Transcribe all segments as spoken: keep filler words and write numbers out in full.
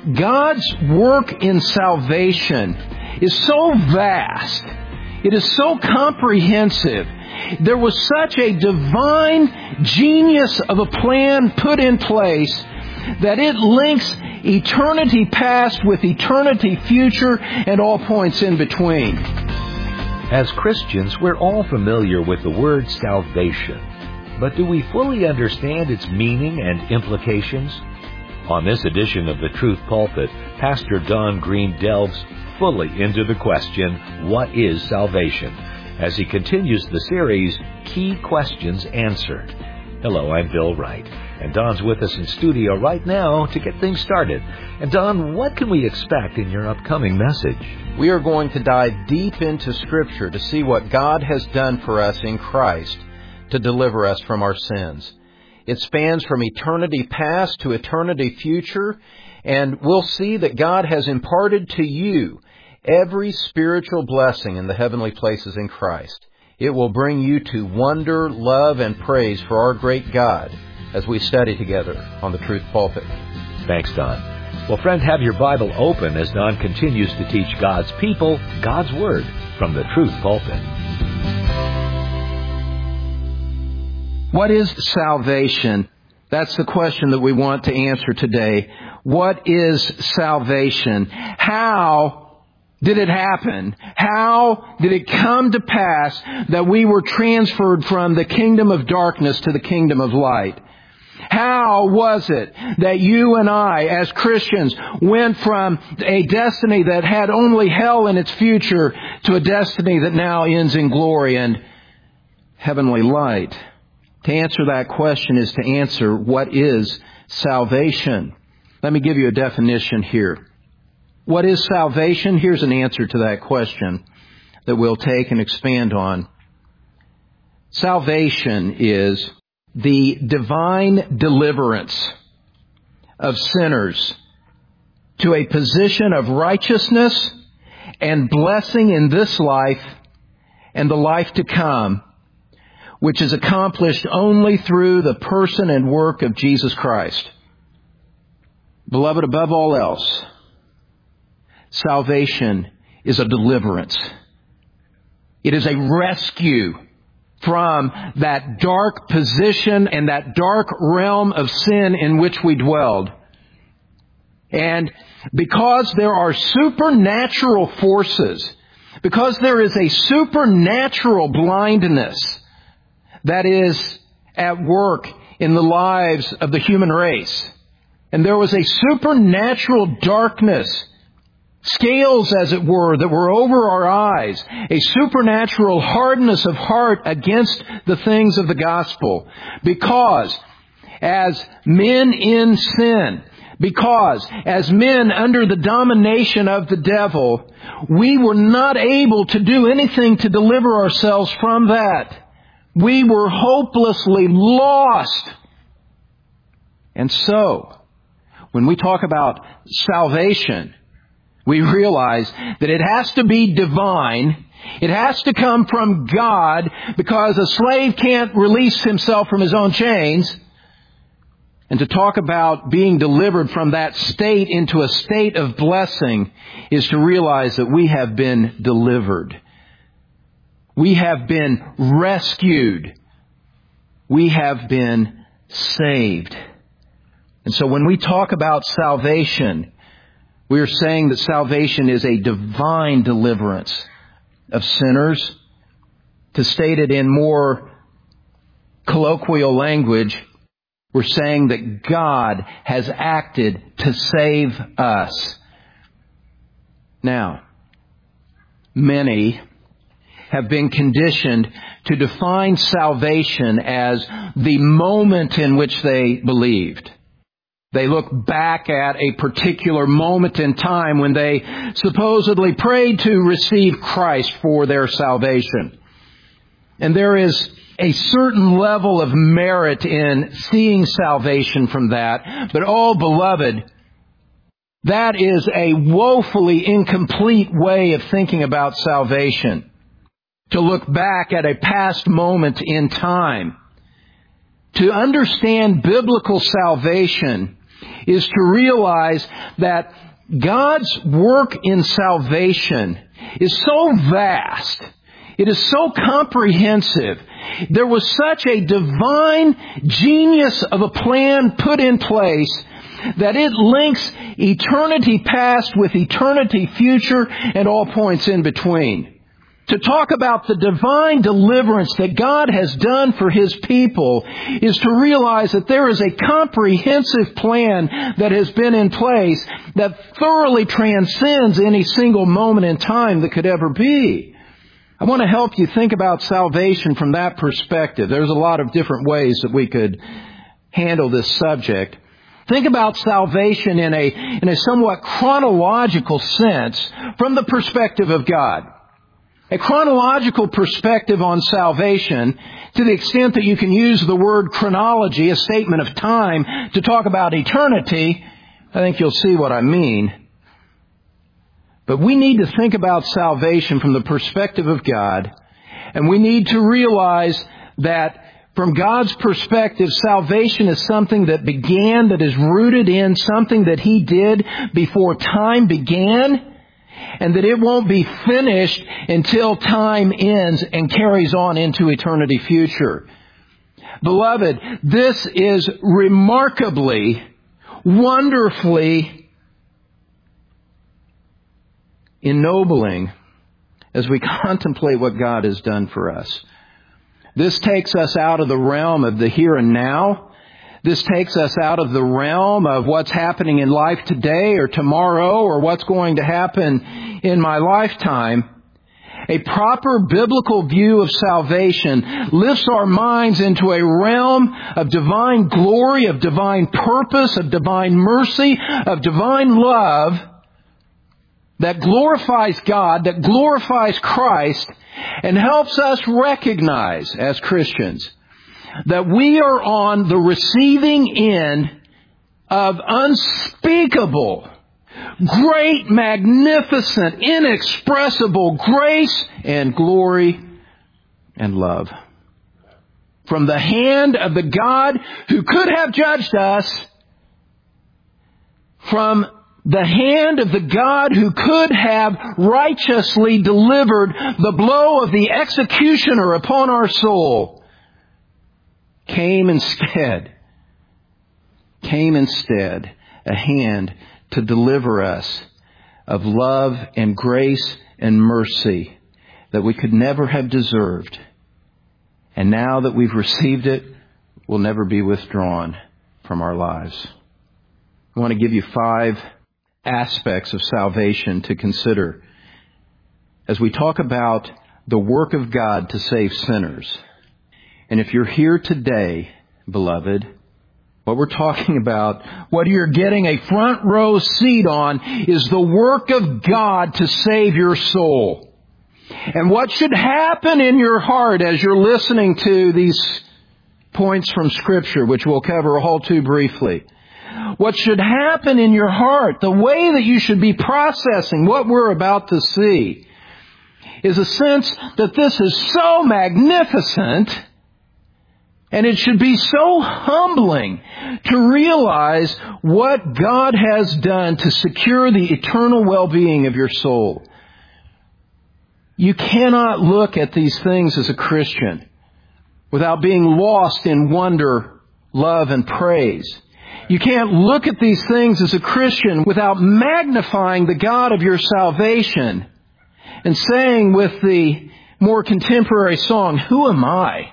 God's work in salvation is so vast. It is so comprehensive. There was such a divine genius of a plan put in place that it links eternity past with eternity future and all points in between. As Christians, we're all familiar with the word salvation. But do we fully understand its meaning and implications? On this edition of The Truth Pulpit, Pastor Don Green delves fully into the question, what is salvation? As he continues the series, Key Questions Answered. Hello, I'm Bill Wright, and Don's with us in studio right now to get things started. And Don, what can we expect in your upcoming message? We are going to dive deep into Scripture to see what God has done for us in Christ to deliver us from our sins. It spans from eternity past to eternity future, and we'll see that God has imparted to you every spiritual blessing in the heavenly places in Christ. It will bring you to wonder, love, and praise for our great God as we study together on the Truth Pulpit. Thanks, Don. Well, friend, have your Bible open as Don continues to teach God's people God's Word from the Truth Pulpit. What is salvation? That's the question that we want to answer today. What is salvation? How did it happen? How did it come to pass that we were transferred from the kingdom of darkness to the kingdom of light? How was it that you and I, as Christians, went from a destiny that had only hell in its future to a destiny that now ends in glory and heavenly light? To answer that question is to answer what is salvation. Let me give you a definition here. What is salvation? Here's an answer to that question that we'll take and expand on. Salvation is the divine deliverance of sinners to a position of righteousness and blessing in this life and the life to come, which is accomplished only through the person and work of Jesus Christ. Beloved, above all else, salvation is a deliverance. It is a rescue from that dark position and that dark realm of sin in which we dwelled. And because there are supernatural forces, because there is a supernatural blindness that is at work in the lives of the human race, and there was a supernatural darkness, scales, as it were, that were over our eyes, a supernatural hardness of heart against the things of the gospel. Because as men in sin, because as men under the domination of the devil, we were not able to do anything to deliver ourselves from that. We were hopelessly lost. And so, when we talk about salvation, we realize that it has to be divine. It has to come from God, because a slave can't release himself from his own chains. And to talk about being delivered from that state into a state of blessing is to realize that we have been delivered. We have been rescued. We have been saved. And so when we talk about salvation, we are saying that salvation is a divine deliverance of sinners. To state it in more colloquial language, we're saying that God has acted to save us. Now, many have been conditioned to define salvation as the moment in which they believed. They look back at a particular moment in time when they supposedly prayed to receive Christ for their salvation. And there is a certain level of merit in seeing salvation from that. But oh, beloved, that is a woefully incomplete way of thinking about salvation. To look back at a past moment in time. To understand biblical salvation is to realize that God's work in salvation is so vast. It is so comprehensive. There was such a divine genius of a plan put in place that it links eternity past with eternity future and all points in between. To talk about the divine deliverance that God has done for His people is to realize that there is a comprehensive plan that has been in place that thoroughly transcends any single moment in time that could ever be. I want to help you think about salvation from that perspective. There's a lot of different ways that we could handle this subject. Think about salvation in a, in a somewhat chronological sense from the perspective of God. A chronological perspective on salvation, to the extent that you can use the word chronology, a statement of time, to talk about eternity, I think you'll see what I mean. But we need to think about salvation from the perspective of God, and we need to realize that from God's perspective, salvation is something that began, that is rooted in something that He did before time began, and that it won't be finished until time ends and carries on into eternity future. Beloved, this is remarkably, wonderfully ennobling as we contemplate what God has done for us. This takes us out of the realm of the here and now. This takes us out of the realm of what's happening in life today or tomorrow or what's going to happen in my lifetime. A proper biblical view of salvation lifts our minds into a realm of divine glory, of divine purpose, of divine mercy, of divine love that glorifies God, that glorifies Christ, and helps us recognize as Christians that we are on the receiving end of unspeakable, great, magnificent, inexpressible grace and glory and love. From the hand of the God who could have judged us, from the hand of the God who could have righteously delivered the blow of the executioner upon our soul, came instead, came instead a hand to deliver us of love and grace and mercy that we could never have deserved. And now that we've received it, will never be withdrawn from our lives. I want to give you five aspects of salvation to consider as we talk about the work of God to save sinners. And if you're here today, beloved, what we're talking about, what you're getting a front row seat on, is the work of God to save your soul. And what should happen in your heart as you're listening to these points from Scripture, which we'll cover all too briefly. What should happen in your heart, the way that you should be processing what we're about to see, is a sense that this is so magnificent. And it should be so humbling to realize what God has done to secure the eternal well-being of your soul. You cannot look at these things as a Christian without being lost in wonder, love, and praise. You can't look at these things as a Christian without magnifying the God of your salvation and saying with the more contemporary song, "Who am I?"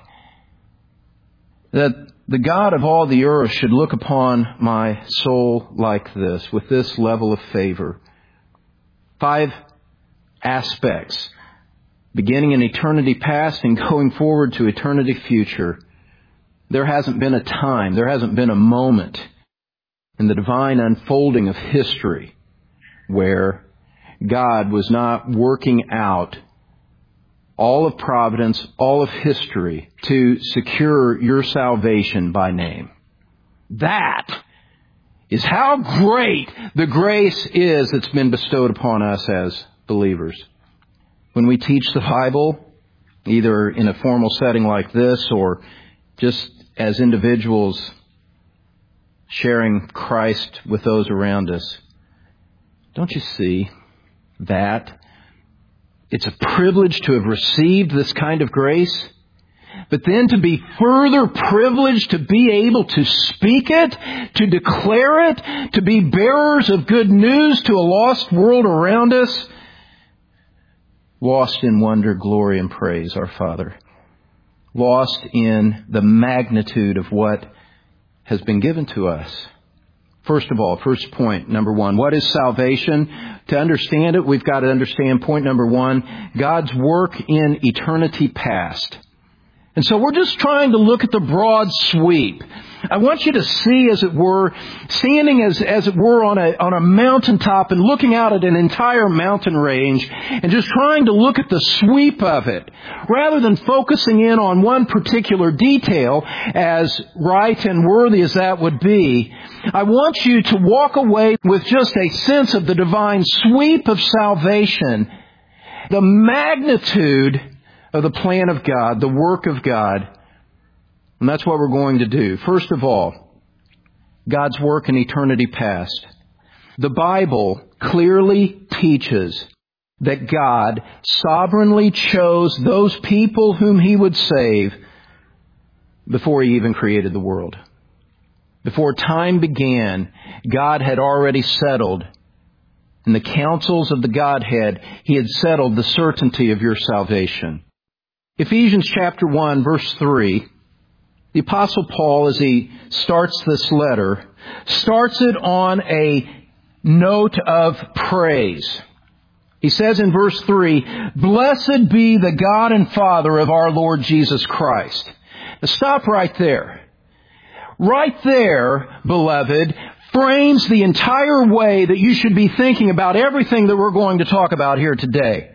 that the God of all the earth should look upon my soul like this, with this level of favor. Five aspects, beginning in eternity past and going forward to eternity future. There hasn't been a time, there hasn't been a moment in the divine unfolding of history where God was not working out all of providence, all of history, to secure your salvation by name. That is how great the grace is that's been bestowed upon us as believers. When we teach the Bible, either in a formal setting like this or just as individuals sharing Christ with those around us. Don't you see that it's a privilege to have received this kind of grace? But then to be further privileged to be able to speak it, to declare it, to be bearers of good news to a lost world around us. Lost in wonder, glory, and praise, our Father. Lost in the magnitude of what has been given to us. First of all, first point, number one, what is salvation? To understand it, we've got to understand point number one, God's work in eternity past. And so we're just trying to look at the broad sweep. I want you to see, as it were, standing as, as it were on a, on a mountaintop and looking out at an entire mountain range and just trying to look at the sweep of it rather than focusing in on one particular detail, as right and worthy as that would be. I want you to walk away with just a sense of the divine sweep of salvation, the magnitude of the plan of God, the work of God. And that's what we're going to do. First of all, God's work in eternity past. The Bible clearly teaches that God sovereignly chose those people whom He would save before He even created the world. Before time began, God had already settled. In the counsels of the Godhead, He had settled the certainty of your salvation. Ephesians chapter one, verse three, the Apostle Paul, as he starts this letter, starts it on a note of praise. He says in verse three, "Blessed be the God and Father of our Lord Jesus Christ." Now stop right there. Right there, beloved, frames the entire way that you should be thinking about everything that we're going to talk about here today.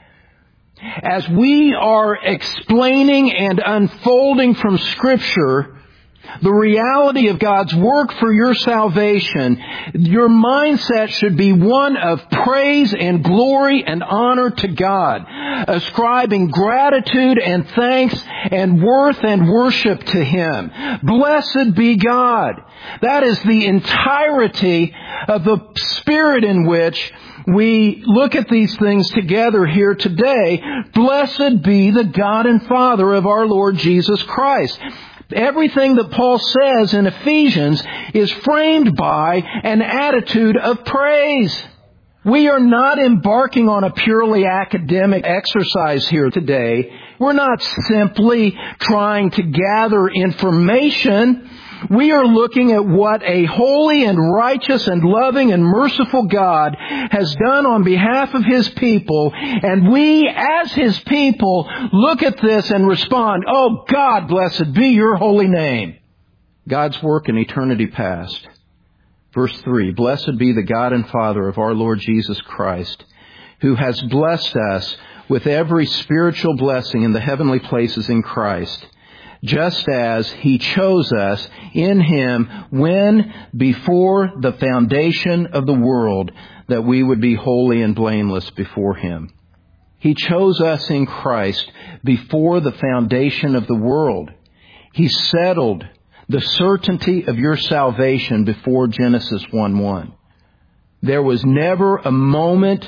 As we are explaining and unfolding from Scripture the reality of God's work for your salvation, your mindset should be one of praise and glory and honor to God, ascribing gratitude and thanks and worth and worship to Him. Blessed be God. That is the entirety of the spirit in which we look at these things together here today. Blessed be the God and Father of our Lord Jesus Christ. Everything that Paul says in Ephesians is framed by an attitude of praise. We are not embarking on a purely academic exercise here today. We're not simply trying to gather information. We are looking at what a holy and righteous and loving and merciful God has done on behalf of His people. And we, as His people, look at this and respond, "Oh God, blessed be your holy name." God's work in eternity past. Verse three, "Blessed be the God and Father of our Lord Jesus Christ, who has blessed us with every spiritual blessing in the heavenly places in Christ, just as He chose us in Him when before the foundation of the world, that we would be holy and blameless before Him." He chose us in Christ before the foundation of the world. He settled the certainty of your salvation before Genesis one one. There was never a moment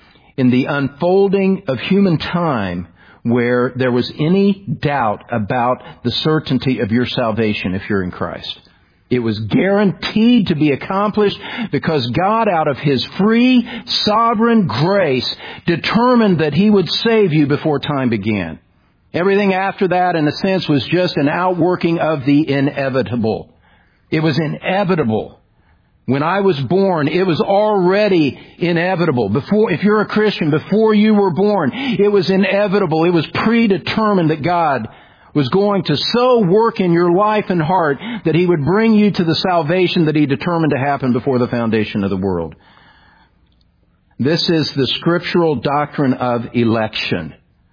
in the unfolding of human time where there was any doubt about the certainty of your salvation if you're in Christ. It was guaranteed to be accomplished because God, out of His free, sovereign grace, determined that He would save you before time began. Everything after that, in a sense, was just an outworking of the inevitable. It was inevitable. When I was born, it was already inevitable. Before, if you're a Christian, before you were born, it was inevitable. It was predetermined that God was going to so work in your life and heart that He would bring you to the salvation that He determined to happen before the foundation of the world. This is the scriptural doctrine of election.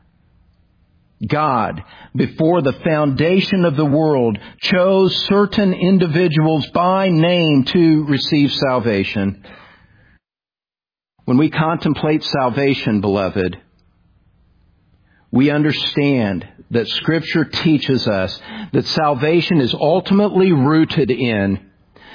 God, before the foundation of the world, chose certain individuals by name to receive salvation. When we contemplate salvation, beloved, we understand that Scripture teaches us that salvation is ultimately rooted in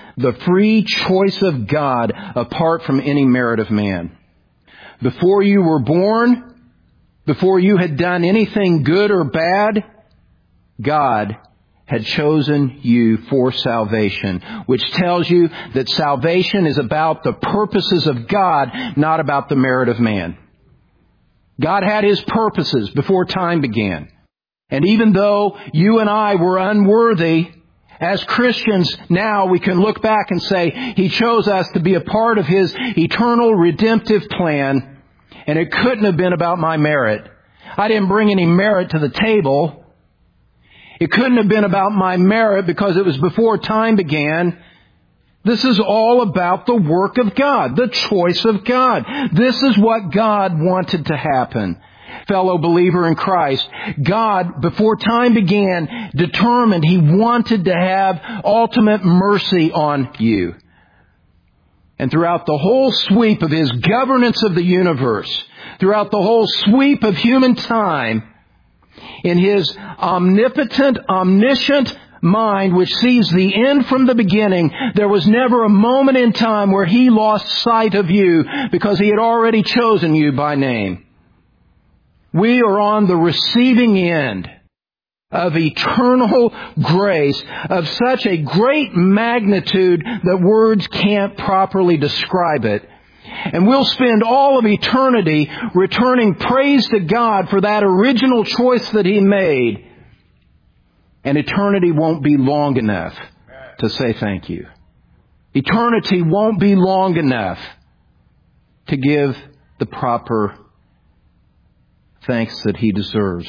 the free choice of God apart from any merit of man. Before you were born, before you had done anything good or bad, God had chosen you for salvation, which tells you that salvation is about the purposes of God, not about the merit of man. God had His purposes before time began. And even though you and I were unworthy, as Christians now we can look back and say He chose us to be a part of His eternal redemptive plan, and it couldn't have been about my merit. I didn't bring any merit to the table. It couldn't have been about my merit because it was before time began. This is all about the work of God, the choice of God. This is what God wanted to happen. Fellow believer in Christ, God, before time began, determined He wanted to have ultimate mercy on you. And throughout the whole sweep of His governance of the universe, throughout the whole sweep of human time, in His omnipotent, omniscient mind, which sees the end from the beginning, there was never a moment in time where He lost sight of you because He had already chosen you by name. We are on the receiving end of eternal grace of such a great magnitude that words can't properly describe it. And we'll spend all of eternity returning praise to God for that original choice that He made. And eternity won't be long enough to say thank you. Eternity won't be long enough to give the proper thanks that He deserves.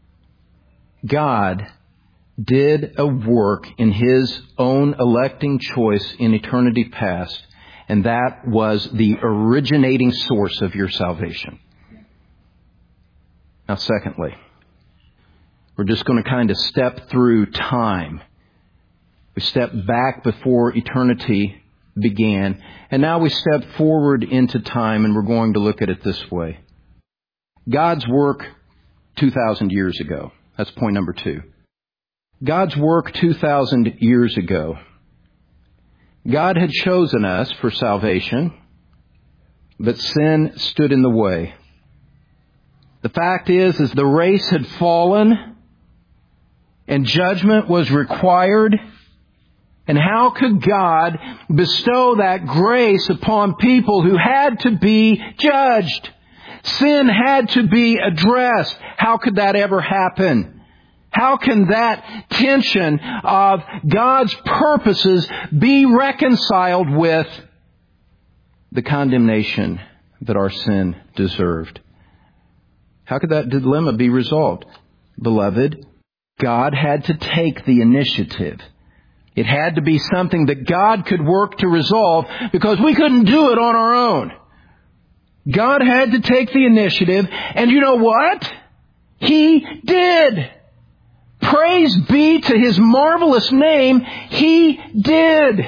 God did a work in His own electing choice in eternity past, and that was the originating source of your salvation. Now, secondly, we're just going to kind of step through time. We stepped back before eternity began, and now we step forward into time, and we're going to look at it this way. God's work two thousand years ago. That's point number two. God's work two thousand years ago. God had chosen us for salvation, but sin stood in the way. The fact is, is the race had fallen and judgment was required. And how could God bestow that grace upon people who had to be judged? Sin had to be addressed. How could that ever happen? How can that tension of God's purposes be reconciled with the condemnation that our sin deserved? How could that dilemma be resolved? Beloved, God had to take the initiative. It had to be something that God could work to resolve because we couldn't do it on our own. God had to take the initiative, and you know what? He did. Praise be to His marvelous name. He did.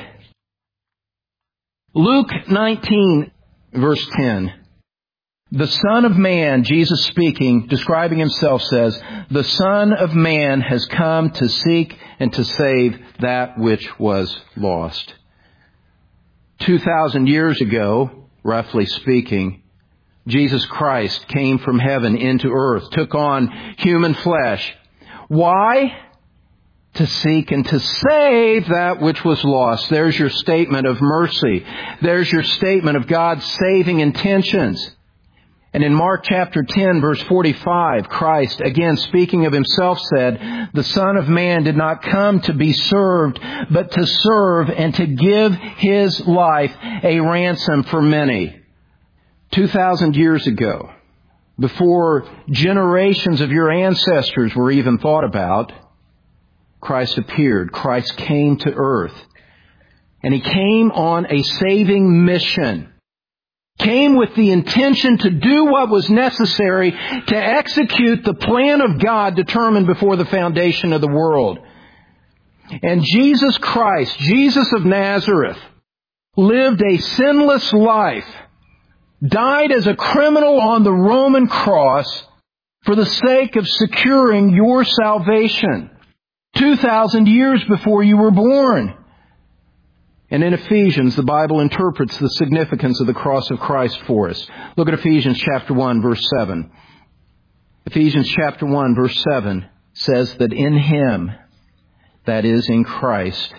Luke nineteen, verse ten. The Son of Man, Jesus speaking, describing Himself, says, the Son of Man has come to seek and to save that which was lost. Two thousand years ago, roughly speaking, Jesus Christ came from heaven into earth, took on human flesh. Why? To seek and to save that which was lost. There's your statement of mercy. There's your statement of God's saving intentions. And in Mark chapter ten, verse forty-five, Christ, again speaking of Himself, said, the Son of Man did not come to be served, but to serve and to give His life a ransom for many. Two thousand years ago, before generations of your ancestors were even thought about, Christ appeared. Christ came to earth. And He came on a saving mission. Came with the intention to do what was necessary to execute the plan of God determined before the foundation of the world. And Jesus Christ, Jesus of Nazareth, lived a sinless life, died as a criminal on the Roman cross for the sake of securing your salvation two thousand years before you were born. And in Ephesians, the Bible interprets the significance of the cross of Christ for us. Look at Ephesians chapter one, verse seven. Ephesians chapter one, verse seven says that in Him, that is, in Christ,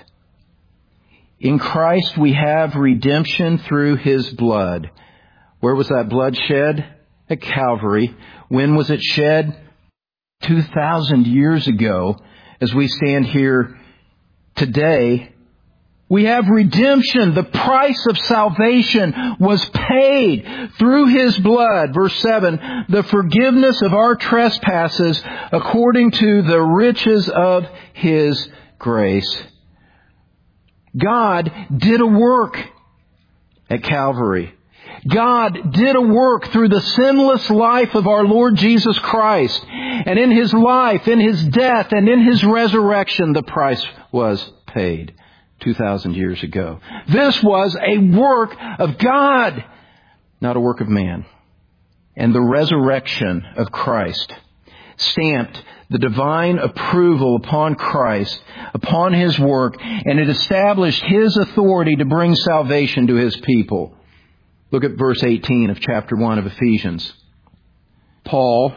in Christ we have redemption through His blood. Where was that blood shed? At Calvary. When was it shed? Two thousand years ago. As we stand here today, we have redemption. The price of salvation was paid through His blood. Verse seven, the forgiveness of our trespasses according to the riches of His grace. God did a work at Calvary. God did a work through the sinless life of our Lord Jesus Christ. And in His life, in His death, and in His resurrection, the price was paid two thousand years ago. This was a work of God, not a work of man. And the resurrection of Christ stamped the divine approval upon Christ, upon His work, and it established His authority to bring salvation to His people. Look at verse eighteen of chapter one of Ephesians. Paul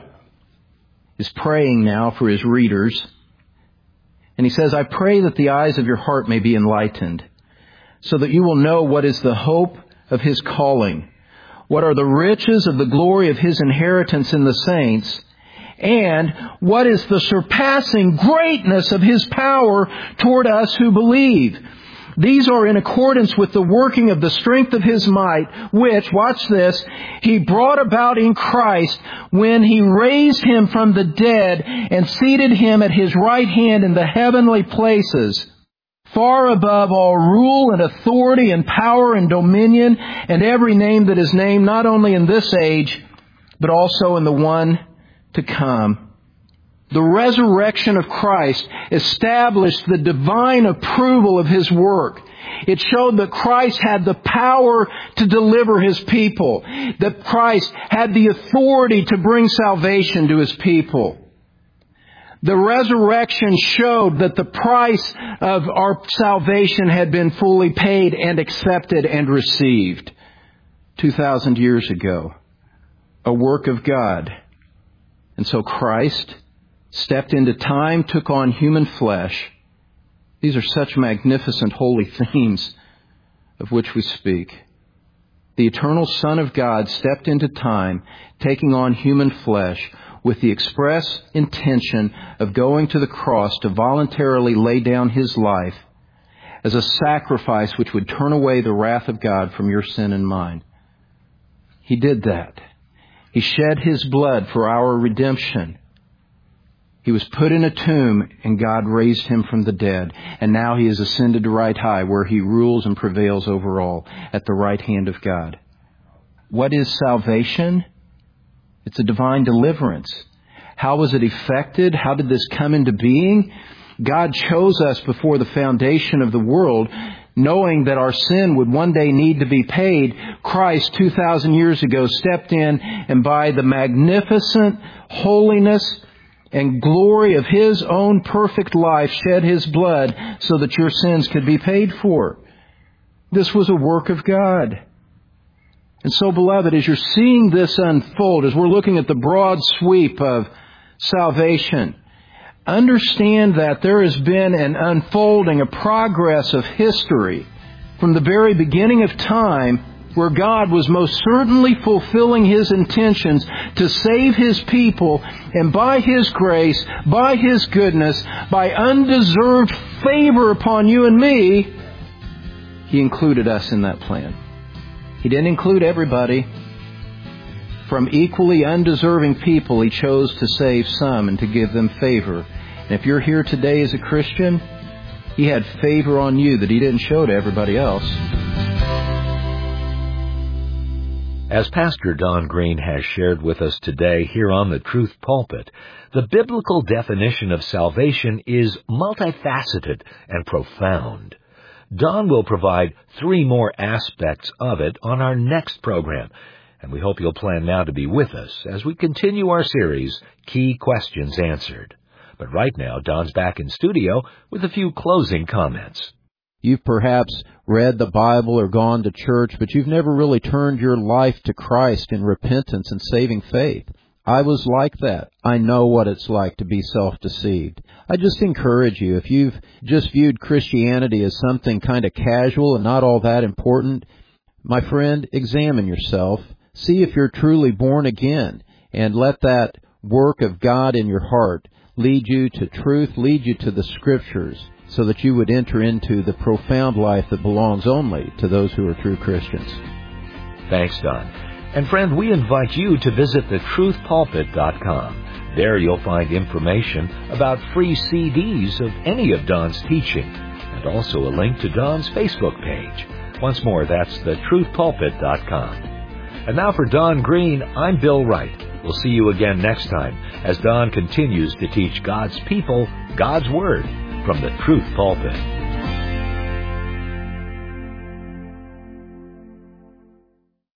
is praying now for his readers. And he says, I pray that the eyes of your heart may be enlightened, so that you will know what is the hope of His calling, what are the riches of the glory of His inheritance in the saints, and what is the surpassing greatness of His power toward us who believe. These are in accordance with the working of the strength of His might, which, watch this, He brought about in Christ when He raised Him from the dead and seated Him at His right hand in the heavenly places, far above all rule and authority and power and dominion and every name that is named, not only in this age, but also in the one to come. The resurrection of Christ established the divine approval of His work. It showed that Christ had the power to deliver His people, that Christ had the authority to bring salvation to His people. The resurrection showed that the price of our salvation had been fully paid and accepted and received two thousand years ago. A work of God. And so Christ stepped into time, took on human flesh. These are such magnificent holy themes of which we speak. The eternal Son of God stepped into time, taking on human flesh with the express intention of going to the cross to voluntarily lay down His life as a sacrifice which would turn away the wrath of God from your sin and mine. He did that. He shed His blood for our redemption. He was put in a tomb and God raised Him from the dead. And now He is ascended to right high where He rules and prevails over all at the right hand of God. What is salvation? It's a divine deliverance. How was it effected? How did this come into being? God chose us before the foundation of the world, knowing that our sin would one day need to be paid. Christ, two thousand years ago, stepped in and by the magnificent holiness and glory of His own perfect life shed His blood so that your sins could be paid for. This was a work of God. And so, beloved, as you're seeing this unfold, as we're looking at the broad sweep of salvation, understand that there has been an unfolding, a progress of history from the very beginning of time where God was most certainly fulfilling His intentions to save His people, and by His grace, by His goodness, by undeserved favor upon you and me, He included us in that plan. He didn't include everybody. From equally undeserving people, He chose to save some and to give them favor. And if you're here today as a Christian, He had favor on you that He didn't show to everybody else. As Pastor Don Green has shared with us today here on the Truth Pulpit, the biblical definition of salvation is multifaceted and profound. Don will provide three more aspects of it on our next program, and we hope you'll plan now to be with us as we continue our series, Key Questions Answered. But right now, Don's back in studio with a few closing comments. You've perhaps read the Bible or gone to church, but you've never really turned your life to Christ in repentance and saving faith. I was like that. I know what it's like to be self-deceived. I just encourage you, if you've just viewed Christianity as something kind of casual and not all that important, my friend, examine yourself. See if you're truly born again, and let that work of God in your heart lead you to truth, lead you to the Scriptures, so that you would enter into the profound life that belongs only to those who are true Christians. Thanks, Don. And friend, we invite you to visit the truth pulpit dot com. There you'll find information about free C Ds of any of Don's teaching, and also a link to Don's Facebook page. Once more, that's the truth pulpit dot com. And now for Don Green, I'm Bill Wright. We'll see you again next time as Don continues to teach God's people God's Word from the Truth Pulpit.